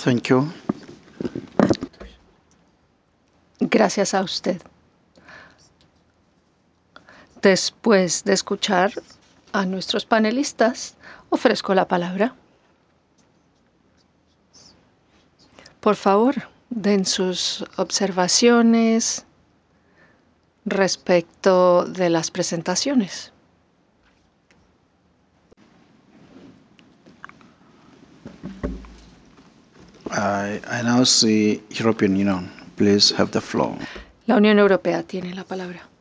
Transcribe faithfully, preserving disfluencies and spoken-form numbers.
Thank you. Gracias a usted. Después de escuchar a nuestros panelistas, ofrezco la palabra. Por favor, den sus observaciones respecto de las presentaciones. I, I now see European Union. Please have the floor. La Unión Europea tiene la palabra.